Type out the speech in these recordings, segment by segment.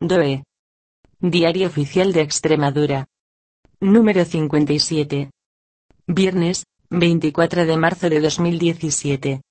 DOE. Diario Oficial de Extremadura. Número 57. Viernes, 24 de marzo de 2017.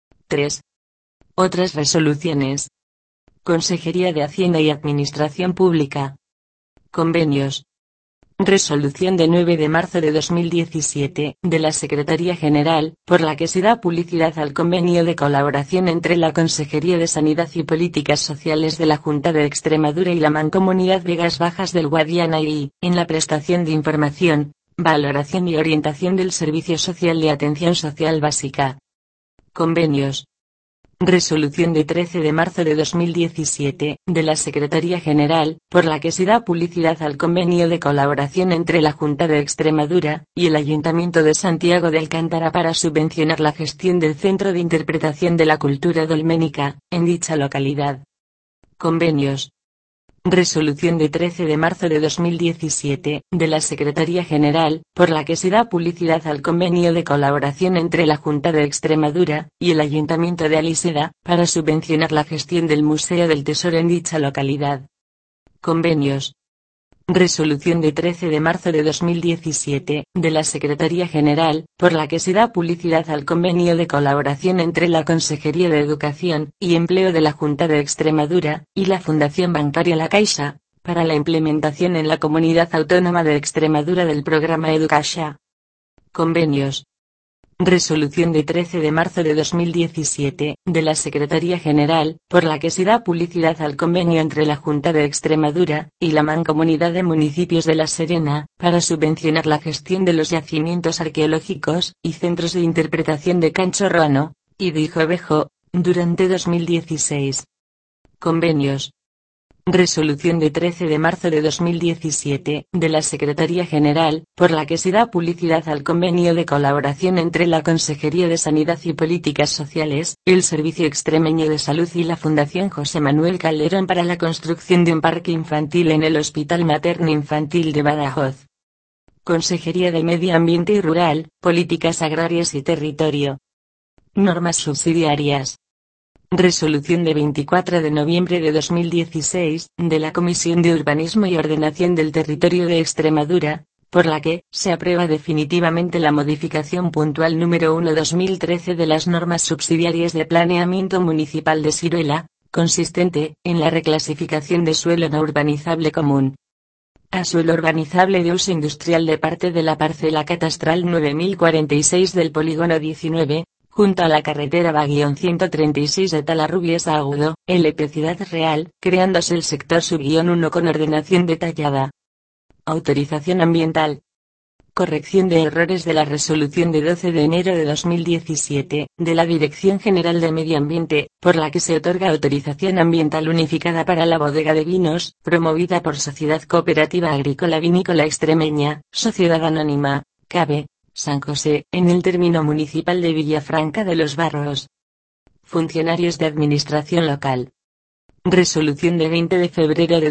3. Otras resoluciones. Consejería de Hacienda y Administración Pública. Convenios. Resolución de 9 de marzo de 2017, de la Secretaría General, por la que se da publicidad al convenio de colaboración entre la Consejería de Sanidad y Políticas Sociales de la Junta de Extremadura y la Mancomunidad Vegas Bajas del Guadiana y, en la prestación de información, valoración y orientación del Servicio Social de Atención Social Básica. Convenios. Resolución de 13 de marzo de 2017, de la Secretaría General, por la que se da publicidad al convenio de colaboración entre la Junta de Extremadura y el Ayuntamiento de Santiago de Alcántara para subvencionar la gestión del Centro de Interpretación de la Cultura Dolménica, en dicha localidad. Convenios. Resolución de 13 de marzo de 2017, de la Secretaría General, por la que se da publicidad al convenio de colaboración entre la Junta de Extremadura y el Ayuntamiento de Aliseda, para subvencionar la gestión del Museo del Tesoro en dicha localidad. Convenios. Resolución de 13 de marzo de 2017, de la Secretaría General, por la que se da publicidad al convenio de colaboración entre la Consejería de Educación y Empleo de la Junta de Extremadura y la Fundación Bancaria La Caixa, para la implementación en la Comunidad Autónoma de Extremadura del programa Educaixa. Convenios. Resolución de 13 de marzo de 2017, de la Secretaría General, por la que se da publicidad al convenio entre la Junta de Extremadura y la Mancomunidad de Municipios de La Serena, para subvencionar la gestión de los yacimientos arqueológicos y centros de interpretación de Cancho Roano y de Hijovejo, durante 2016. Convenios. Resolución de 13 de marzo de 2017, de la Secretaría General, por la que se da publicidad al convenio de colaboración entre la Consejería de Sanidad y Políticas Sociales, el Servicio Extremeño de Salud y la Fundación José Manuel Calderón para la construcción de un parque infantil en el Hospital Materno Infantil de Badajoz. Consejería de Medio Ambiente y Rural, Políticas Agrarias y Territorio. Normas subsidiarias. Resolución de 24 de noviembre de 2016, de la Comisión de Urbanismo y Ordenación del Territorio de Extremadura, por la que se aprueba definitivamente la modificación puntual número 1/2013 de las normas subsidiarias de planeamiento municipal de Siruela, consistente en la reclasificación de suelo no urbanizable común a suelo urbanizable de uso industrial de parte de la parcela catastral 9046 del polígono 19, junto a la carretera Va-136 de Talarrubies a Agudo, LP Ciudad Real, creándose el sector sub-1 con ordenación detallada. Autorización ambiental. Corrección de errores de la resolución de 12 de enero de 2017, de la Dirección General de Medio Ambiente, por la que se otorga autorización ambiental unificada para la bodega de vinos, promovida por Sociedad Cooperativa Agrícola Vinícola Extremeña, Sociedad Anónima, CABE, San José, en el término municipal de Villafranca de los Barros. Funcionarios de Administración Local. Resolución de 20 de febrero de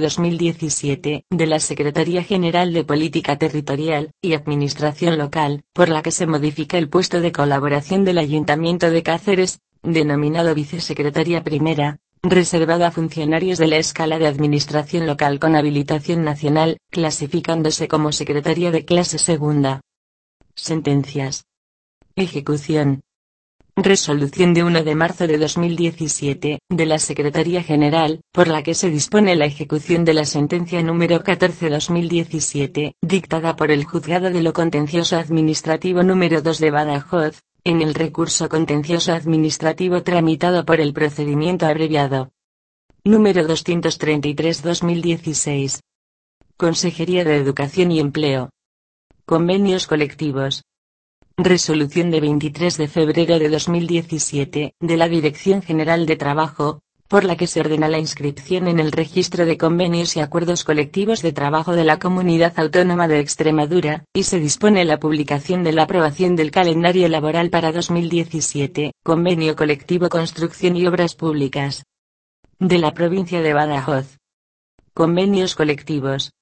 2017, de la Secretaría General de Política Territorial y Administración Local, por la que se modifica el puesto de colaboración del Ayuntamiento de Cáceres, denominado Vicesecretaría Primera, reservado a funcionarios de la escala de Administración Local con habilitación nacional, clasificándose como Secretaría de Clase Segunda. Sentencias. Ejecución. Resolución de 1 de marzo de 2017, de la Secretaría General, por la que se dispone la ejecución de la sentencia número 14/2017, dictada por el Juzgado de lo Contencioso Administrativo número 2 de Badajoz, en el recurso contencioso administrativo tramitado por el procedimiento abreviado. Número 233/2016. Consejería de Educación y Empleo. Convenios colectivos. Resolución de 23 de febrero de 2017, de la Dirección General de Trabajo, por la que se ordena la inscripción en el Registro de Convenios y Acuerdos Colectivos de Trabajo de la Comunidad Autónoma de Extremadura, y se dispone la publicación de la aprobación del calendario laboral para 2017, Convenio Colectivo Construcción y Obras Públicas de la provincia de Badajoz. Convenios colectivos.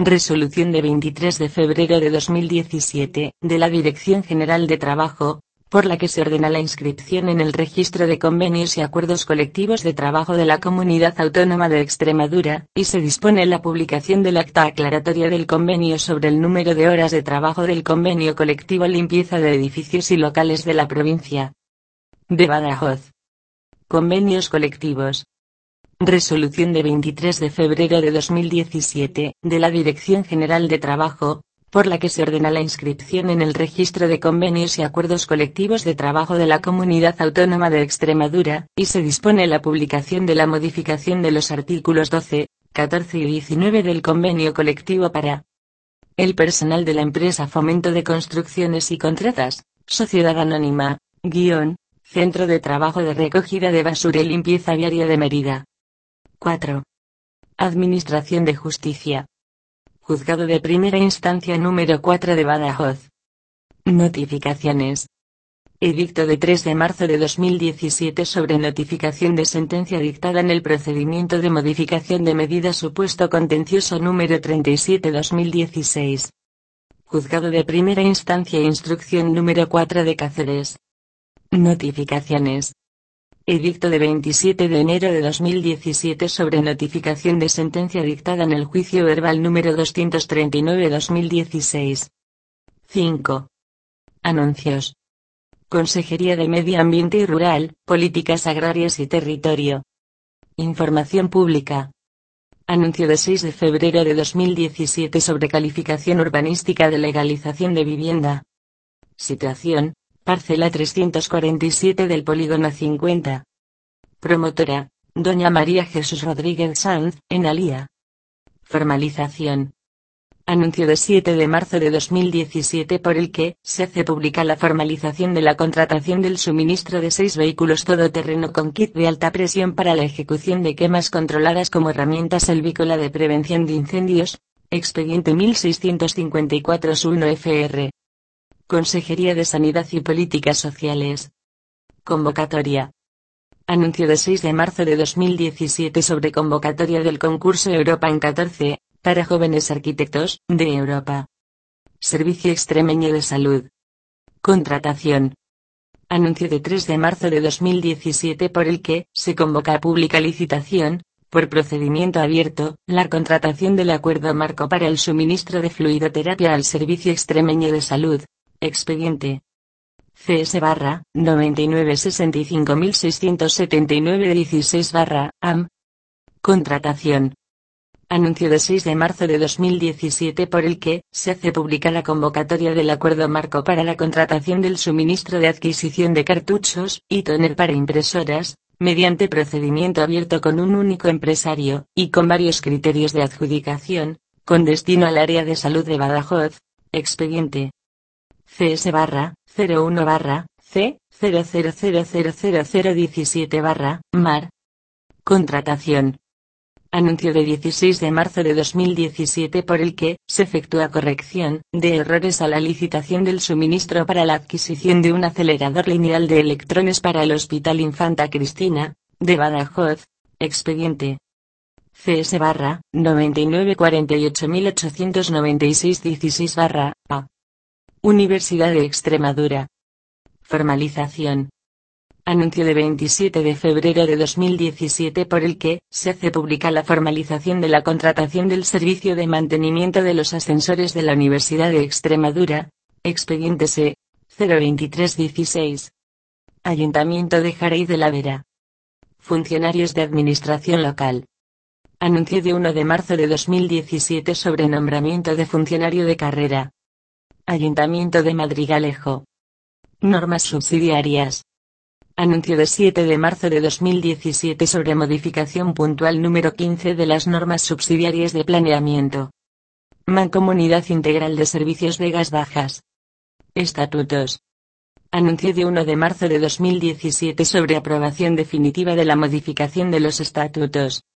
Resolución de 23 de febrero de 2017, de la Dirección General de Trabajo, por la que se ordena la inscripción en el registro de convenios y acuerdos colectivos de trabajo de la Comunidad Autónoma de Extremadura, y se dispone la publicación del acta aclaratoria del convenio sobre el número de horas de trabajo del convenio colectivo limpieza de edificios y locales de la provincia de Badajoz. Convenios colectivos. Resolución de 23 de febrero de 2017, de la Dirección General de Trabajo, por la que se ordena la inscripción en el registro de convenios y acuerdos colectivos de trabajo de la Comunidad Autónoma de Extremadura, y se dispone la publicación de la modificación de los artículos 12, 14 y 19 del convenio colectivo para el personal de la empresa Fomento de Construcciones y Contratas, Sociedad Anónima, Centro de Trabajo de Recogida de Basura y Limpieza Viaria de Mérida. 4. Administración de Justicia. Juzgado de Primera Instancia número 4 de Badajoz. Notificaciones. Edicto de 3 de marzo de 2017 sobre notificación de sentencia dictada en el procedimiento de modificación de medida supuesto contencioso número 37/2016. Juzgado de Primera Instancia Instrucción número 4 de Cáceres. Notificaciones. Edicto de 27 de enero de 2017 sobre notificación de sentencia dictada en el juicio verbal número 239/2016. 5. Anuncios. Consejería de Medio Ambiente y Rural, Políticas Agrarias y Territorio. Información pública. Anuncio de 6 de febrero de 2017 sobre calificación urbanística de legalización de vivienda. Situación. Parcela 347 del Polígono 50. Promotora, Doña María Jesús Rodríguez Sanz, en Alía. Formalización. Anuncio de 7 de marzo de 2017 por el que se hace pública la formalización de la contratación del suministro de 6 vehículos todoterreno con kit de alta presión para la ejecución de quemas controladas como herramienta selvícola de prevención de incendios, expediente 1654/1 FR. Consejería de Sanidad y Políticas Sociales. Convocatoria. Anuncio de 6 de marzo de 2017 sobre convocatoria del concurso Europa en 14, para jóvenes arquitectos, de Europa. Servicio Extremeño de Salud. Contratación. Anuncio de 3 de marzo de 2017 por el que se convoca a pública licitación, por procedimiento abierto, la contratación del acuerdo marco para el suministro de fluidoterapia al Servicio Extremeño de Salud. Expediente CS/9965679-16/AM. Contratación. Anuncio de 6 de marzo de 2017 por el que se hace pública la convocatoria del acuerdo marco para la contratación del suministro de adquisición de cartuchos y tóner para impresoras, mediante procedimiento abierto con un único empresario, y con varios criterios de adjudicación, con destino al área de salud de Badajoz. Expediente CS/01-C00000017/MAR. Contratación. Anuncio de 16 de marzo de 2017 por el que se efectúa corrección de errores a la licitación del suministro para la adquisición de un acelerador lineal de electrones para el Hospital Infanta Cristina, de Badajoz. Expediente CS/99488696-16/A. Universidad de Extremadura. Formalización. Anuncio de 27 de febrero de 2017 por el que se hace pública la formalización de la contratación del servicio de mantenimiento de los ascensores de la Universidad de Extremadura. Expediente C. 02316. Ayuntamiento de Jarey de la Vera. Funcionarios de Administración Local. Anuncio de 1 de marzo de 2017 sobre nombramiento de funcionario de carrera. Ayuntamiento de Madrigalejo. Normas subsidiarias. Anuncio de 7 de marzo de 2017 sobre modificación puntual número 15 de las normas subsidiarias de planeamiento. Mancomunidad Integral de Servicios Vegas Bajas. Estatutos. Anuncio de 1 de marzo de 2017 sobre aprobación definitiva de la modificación de los estatutos.